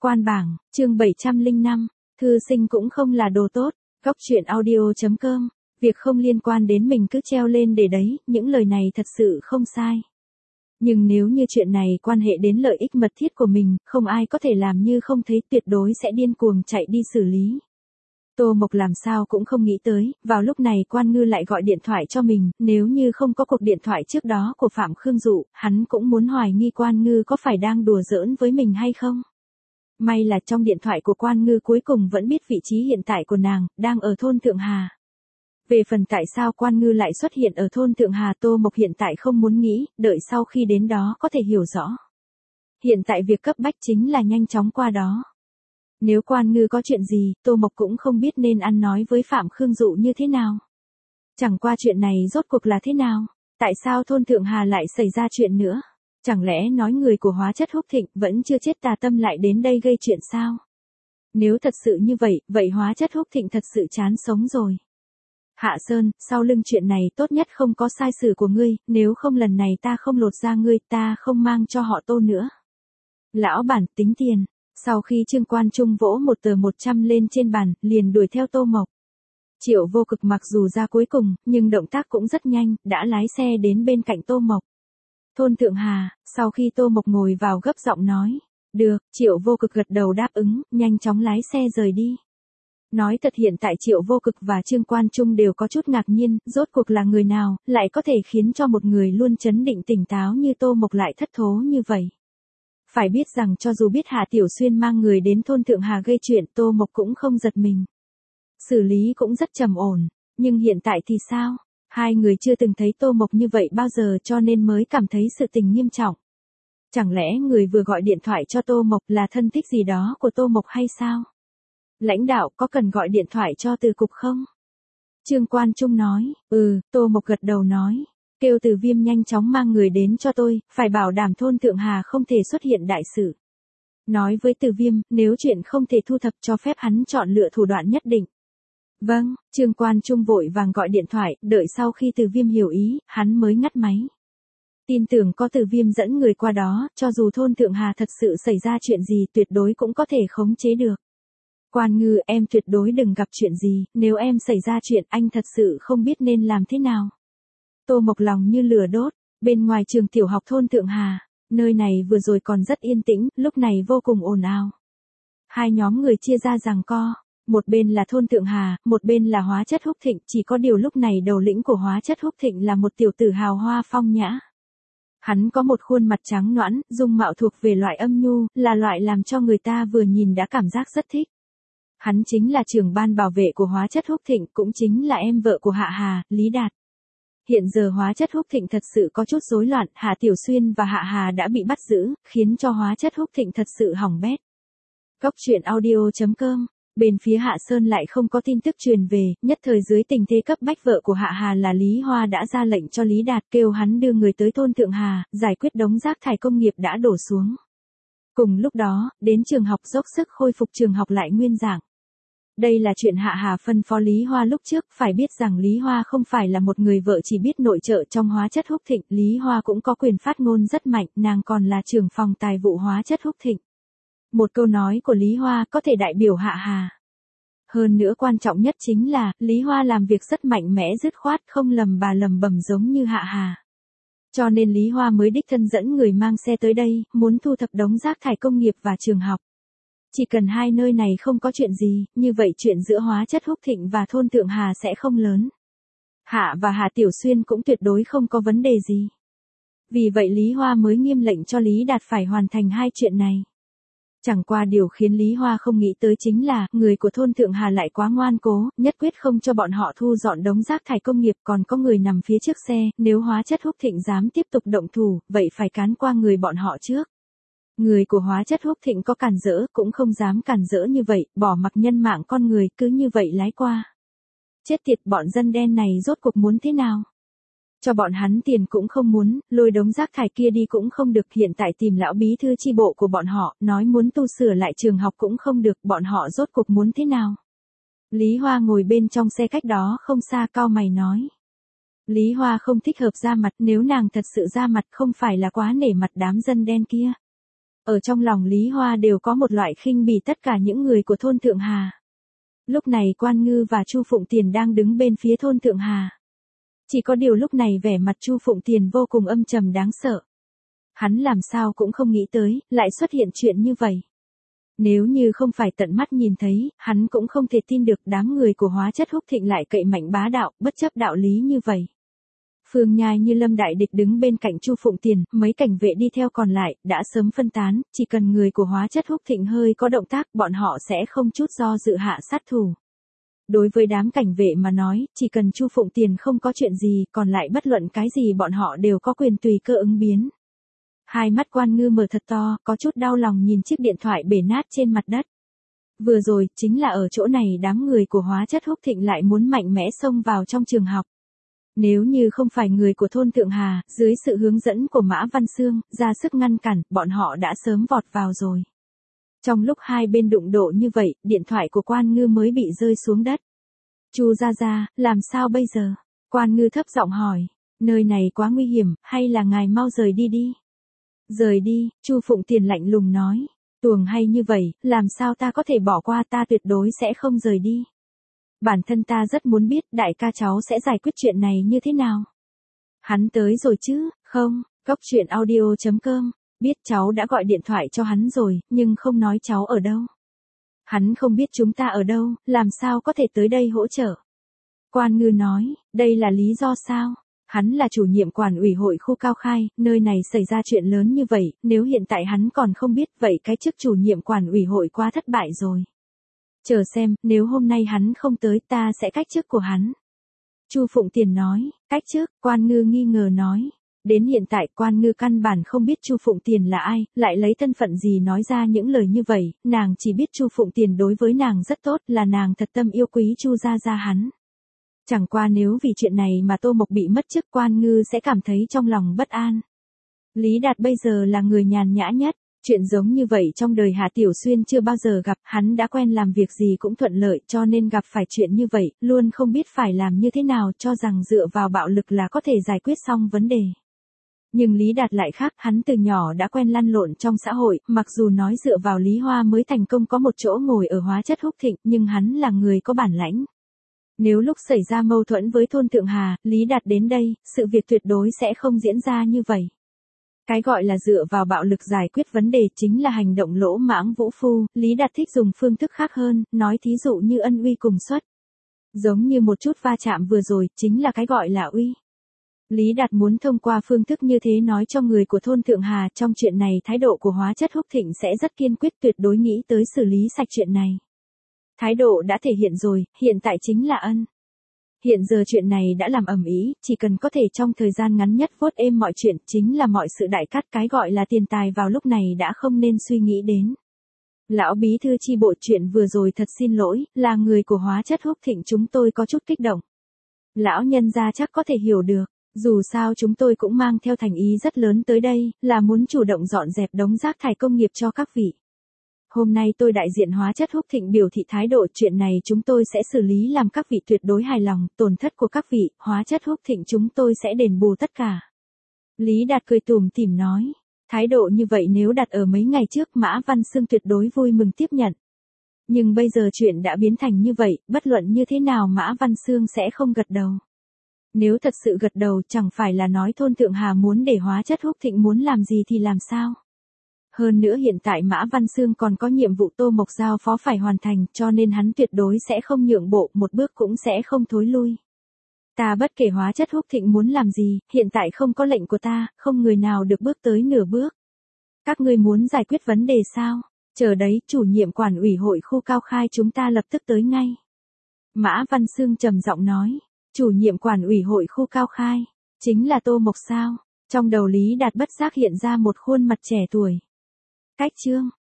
Quan bảng, chương 705, thư sinh cũng không là đồ tốt, góc truyện audio.com, việc không liên quan đến mình cứ treo lên để đấy, những lời này thật sự không sai. Nhưng nếu như chuyện này quan hệ đến lợi ích mật thiết của mình, không ai có thể làm như không thấy, tuyệt đối sẽ điên cuồng chạy đi xử lý. Tô Mộc làm sao cũng không nghĩ tới, vào lúc này Quan Ngư lại gọi điện thoại cho mình, nếu như không có cuộc điện thoại trước đó của Phạm Khương Dụ, hắn cũng muốn hoài nghi Quan Ngư có phải đang đùa giỡn với mình hay không. May là trong điện thoại của Quan Ngư cuối cùng vẫn biết vị trí hiện tại của nàng, đang ở thôn Thượng Hà. Về phần tại sao Quan Ngư lại xuất hiện ở thôn Thượng Hà, Tô Mộc hiện tại không muốn nghĩ, đợi sau khi đến đó có thể hiểu rõ. Hiện tại việc cấp bách chính là nhanh chóng qua đó. Nếu Quan Ngư có chuyện gì, Tô Mộc cũng không biết nên ăn nói với Phạm Khương Dụ như thế nào. Chẳng qua chuyện này rốt cuộc là thế nào? Tại sao thôn Thượng Hà lại xảy ra chuyện nữa? Chẳng lẽ nói người của Hóa Chất Húc Thịnh vẫn chưa chết tà tâm lại đến đây gây chuyện sao? Nếu thật sự như vậy, vậy Hóa Chất Húc Thịnh thật sự chán sống rồi. Hạ Sơn, sau lưng chuyện này tốt nhất không có sai sử của ngươi, nếu không lần này ta không lột ra ngươi, ta không mang cho họ Tô nữa. Lão bản tính tiền. Sau khi Trương Quan Trung vỗ một tờ 100 lên trên bàn, liền đuổi theo Tô Mộc. Triệu Vô Cực mặc dù ra cuối cùng, nhưng động tác cũng rất nhanh, đã lái xe đến bên cạnh Tô Mộc. Thôn Thượng Hà, sau khi Tô Mộc ngồi vào gấp giọng nói. Được, Triệu Vô Cực gật đầu đáp ứng, nhanh chóng lái xe rời đi. Nói thật hiện tại Triệu Vô Cực và Trương Quan Trung đều có chút ngạc nhiên, rốt cuộc là người nào, lại có thể khiến cho một người luôn trấn định tỉnh táo như Tô Mộc lại thất thố như vậy. Phải biết rằng cho dù biết Hạ Tiểu Xuyên mang người đến thôn Thượng Hà gây chuyện, Tô Mộc cũng không giật mình. Xử lý cũng rất trầm ổn, nhưng hiện tại thì sao? Hai người chưa từng thấy Tô Mộc như vậy bao giờ cho nên mới cảm thấy sự tình nghiêm trọng. Chẳng lẽ người vừa gọi điện thoại cho Tô Mộc là thân thích gì đó của Tô Mộc hay sao? Lãnh đạo có cần gọi điện thoại cho Từ Cục không? Trương Quan Trung nói, Tô Mộc gật đầu nói. Kêu Từ Viêm nhanh chóng mang người đến cho tôi, phải bảo đảm thôn Thượng Hà không thể xuất hiện đại sự. Nói với Từ Viêm, nếu chuyện không thể thu thập cho phép hắn chọn lựa thủ đoạn nhất định. Vâng, Trương Quan Trung vội vàng gọi điện thoại, đợi sau khi Từ Viêm hiểu ý, hắn mới ngắt máy. Tin tưởng có Từ Viêm dẫn người qua đó, cho dù thôn Thượng Hà thật sự xảy ra chuyện gì tuyệt đối cũng có thể khống chế được. Quan Ngư, em tuyệt đối đừng gặp chuyện gì, nếu em xảy ra chuyện anh thật sự không biết nên làm thế nào. Tô Mộc lòng như lửa đốt, bên ngoài trường tiểu học thôn Thượng Hà, nơi này vừa rồi còn rất yên tĩnh, lúc này vô cùng ồn ào. Hai nhóm người chia ra giằng co, một bên là thôn Thượng Hà, một bên là Hóa Chất Húc Thịnh, chỉ có điều lúc này đầu lĩnh của Hóa Chất Húc Thịnh là một tiểu tử hào hoa phong nhã. Hắn có một khuôn mặt trắng nõn, dung mạo thuộc về loại âm nhu, là loại làm cho người ta vừa nhìn đã cảm giác rất thích. Hắn chính là trưởng ban bảo vệ của Hóa Chất Húc Thịnh, cũng chính là em vợ của Hạ Hà, Lý Đạt. Hiện giờ Hóa Chất Húc Thịnh thật sự có chút rối loạn, Hạ Tiểu Xuyên và Hạ Hà đã bị bắt giữ, khiến cho Hóa Chất Húc Thịnh thật sự hỏng bét. Góc truyện audio.com, bên phía Hạ Sơn lại không có tin tức truyền về, nhất thời dưới tình thế cấp bách vợ của Hạ Hà là Lý Hoa đã ra lệnh cho Lý Đạt kêu hắn đưa người tới thôn Thượng Hà, giải quyết đống rác thải công nghiệp đã đổ xuống. Cùng lúc đó, đến trường học dốc sức khôi phục trường học lại nguyên dạng. Đây là chuyện Hạ Hà phân phó Lý Hoa lúc trước, phải biết rằng Lý Hoa không phải là một người vợ chỉ biết nội trợ trong Hóa Chất Húc Thịnh, Lý Hoa cũng có quyền phát ngôn rất mạnh, nàng còn là trưởng phòng tài vụ Hóa Chất Húc Thịnh. Một câu nói của Lý Hoa có thể đại biểu Hạ Hà. Hơn nữa quan trọng nhất chính là, Lý Hoa làm việc rất mạnh mẽ dứt khoát, không lầm bà lầm bầm giống như Hạ Hà. Cho nên Lý Hoa mới đích thân dẫn người mang xe tới đây, muốn thu thập đống rác thải công nghiệp và trường học. Chỉ cần hai nơi này không có chuyện gì, như vậy chuyện giữa Hóa Chất Húc Thịnh và thôn Thượng Hà sẽ không lớn. Hạ và Hạ Tiểu Xuyên cũng tuyệt đối không có vấn đề gì. Vì vậy Lý Hoa mới nghiêm lệnh cho Lý Đạt phải hoàn thành hai chuyện này. Chẳng qua điều khiến Lý Hoa không nghĩ tới chính là, người của thôn Thượng Hà lại quá ngoan cố, nhất quyết không cho bọn họ thu dọn đống rác thải công nghiệp, còn có người nằm phía trước xe, nếu Hóa Chất Húc Thịnh dám tiếp tục động thủ, vậy phải cán qua người bọn họ trước. Người của Hóa Chất Húc Thịnh có cản rỡ cũng không dám cản rỡ như vậy, bỏ mặc nhân mạng con người cứ như vậy lái qua. Chết tiệt, bọn dân đen này rốt cuộc muốn thế nào? Cho bọn hắn tiền cũng không muốn, lôi đống rác thải kia đi cũng không được, hiện tại tìm lão bí thư chi bộ của bọn họ, nói muốn tu sửa lại trường học cũng không được, bọn họ rốt cuộc muốn thế nào? Lý Hoa ngồi bên trong xe cách đó không xa cau mày nói. Lý Hoa không thích hợp ra mặt, nếu nàng thật sự ra mặt không phải là quá nể mặt đám dân đen kia. Ở trong lòng Lý Hoa đều có một loại khinh bỉ tất cả những người của thôn Thượng Hà. Lúc này Quan Ngư và Chu Phụng Tiền đang đứng bên phía thôn Thượng Hà. Chỉ có điều lúc này vẻ mặt Chu Phụng Tiền vô cùng âm trầm đáng sợ. Hắn làm sao cũng không nghĩ tới, lại xuất hiện chuyện như vậy. Nếu như không phải tận mắt nhìn thấy, hắn cũng không thể tin được đám người của Hóa Chất Húc Thịnh lại cậy mạnh bá đạo, bất chấp đạo lý như vậy. Phương Nhai như lâm đại địch đứng bên cạnh Chu Phụng Tiền, mấy cảnh vệ đi theo còn lại, đã sớm phân tán, chỉ cần người của Hóa Chất Húc Thịnh hơi có động tác, bọn họ sẽ không chút do dự hạ sát thủ. Đối với đám cảnh vệ mà nói, chỉ cần Chu Phụng Tiền không có chuyện gì, còn lại bất luận cái gì bọn họ đều có quyền tùy cơ ứng biến. Hai mắt Quan Ngư mở thật to, có chút đau lòng nhìn chiếc điện thoại bể nát trên mặt đất. Vừa rồi, chính là ở chỗ này đám người của Hóa Chất Húc Thịnh lại muốn mạnh mẽ xông vào trong trường học. Nếu như không phải người của thôn Thượng Hà, dưới sự hướng dẫn của Mã Văn Xương, ra sức ngăn cản, bọn họ đã sớm vọt vào rồi. Trong lúc hai bên đụng độ như vậy, điện thoại của Quan Ngư mới bị rơi xuống đất. Chu gia gia, làm sao bây giờ? Quan Ngư thấp giọng hỏi, nơi này quá nguy hiểm, hay là ngài mau rời đi đi? Rời đi, Chu Phụng Tiền lạnh lùng nói, tuồng hay như vậy, làm sao ta có thể bỏ qua, ta tuyệt đối sẽ không rời đi. Bản thân ta rất muốn biết đại ca cháu sẽ giải quyết chuyện này như thế nào. Hắn tới rồi chứ, không, Góc Truyện Audio.com, biết cháu đã gọi điện thoại cho hắn rồi, nhưng không nói cháu ở đâu. Hắn không biết chúng ta ở đâu, làm sao có thể tới đây hỗ trợ. Quan Ngư nói, đây là lý do sao? Hắn là chủ nhiệm quản ủy hội khu Cao Khai, nơi này xảy ra chuyện lớn như vậy, nếu hiện tại hắn còn không biết vậy cái chức chủ nhiệm quản ủy hội quá thất bại rồi. Chờ xem, nếu hôm nay hắn không tới ta sẽ cách chức của hắn. Chu Phụng Tiền nói, cách chức, Quan Ngư nghi ngờ nói. Đến hiện tại Quan Ngư căn bản không biết Chu Phụng Tiền là ai, lại lấy thân phận gì nói ra những lời như vậy, nàng chỉ biết Chu Phụng Tiền đối với nàng rất tốt, là nàng thật tâm yêu quý Chu gia gia hắn. Chẳng qua nếu vì chuyện này mà Tô Mộc bị mất chức, Quan Ngư sẽ cảm thấy trong lòng bất an. Lý Đạt bây giờ là người nhàn nhã nhất, chuyện giống như vậy trong đời Hạ Tiểu Xuyên chưa bao giờ gặp, hắn đã quen làm việc gì cũng thuận lợi, cho nên gặp phải chuyện như vậy, luôn không biết phải làm như thế nào, cho rằng dựa vào bạo lực là có thể giải quyết xong vấn đề. Nhưng Lý Đạt lại khác, hắn từ nhỏ đã quen lăn lộn trong xã hội, mặc dù nói dựa vào Lý Hoa mới thành công có một chỗ ngồi ở Hóa Chất Húc Thịnh, nhưng hắn là người có bản lãnh. Nếu lúc xảy ra mâu thuẫn với thôn Thượng Hà, Lý Đạt đến đây, sự việc tuyệt đối sẽ không diễn ra như vậy. Cái gọi là dựa vào bạo lực giải quyết vấn đề chính là hành động lỗ mãng vũ phu, Lý Đạt thích dùng phương thức khác hơn, nói thí dụ như ân uy cùng xuất. Giống như một chút va chạm vừa rồi, chính là cái gọi là uy. Lý Đạt muốn thông qua phương thức như thế nói cho người của thôn Thượng Hà, trong chuyện này thái độ của Hóa Chất Húc Thịnh sẽ rất kiên quyết, tuyệt đối nghĩ tới xử lý sạch chuyện này. Thái độ đã thể hiện rồi, hiện tại chính là ân. Hiện giờ chuyện này đã làm ầm ĩ, chỉ cần có thể trong thời gian ngắn nhất vuốt êm mọi chuyện, chính là mọi sự đại cát, cái gọi là tiền tài vào lúc này đã không nên suy nghĩ đến. Lão bí thư chi bộ, chuyện vừa rồi thật xin lỗi, là người của Hóa Chất Húc Thịnh chúng tôi có chút kích động. Lão nhân gia chắc có thể hiểu được, dù sao chúng tôi cũng mang theo thành ý rất lớn tới đây, là muốn chủ động dọn dẹp đống rác thải công nghiệp cho các vị. Hôm nay tôi đại diện Hóa Chất Húc Thịnh biểu thị thái độ, chuyện này chúng tôi sẽ xử lý làm các vị tuyệt đối hài lòng, tổn thất của các vị, Hóa Chất Húc Thịnh chúng tôi sẽ đền bù tất cả. Lý Đạt cười tủm tỉm nói, thái độ như vậy nếu đặt ở mấy ngày trước Mã Văn Xương tuyệt đối vui mừng tiếp nhận. Nhưng bây giờ chuyện đã biến thành như vậy, bất luận như thế nào Mã Văn Xương sẽ không gật đầu. Nếu thật sự gật đầu chẳng phải là nói thôn Thượng Hà muốn để Hóa Chất Húc Thịnh muốn làm gì thì làm sao. Hơn nữa hiện tại Mã Văn Xương còn có nhiệm vụ Tô Mộc giao phó phải hoàn thành, cho nên hắn tuyệt đối sẽ không nhượng bộ, một bước cũng sẽ không thối lui. Ta bất kể Hóa Chất Húc Thịnh muốn làm gì, hiện tại không có lệnh của ta, không người nào được bước tới nửa bước. Các ngươi muốn giải quyết vấn đề sao? Chờ đấy, chủ nhiệm quản ủy hội khu Cao Khai chúng ta lập tức tới ngay. Mã Văn Xương trầm giọng nói, chủ nhiệm quản ủy hội khu Cao Khai, chính là Tô Mộc sao? Trong đầu Lý Đạt bất giác hiện ra một khuôn mặt trẻ tuổi. Cách chương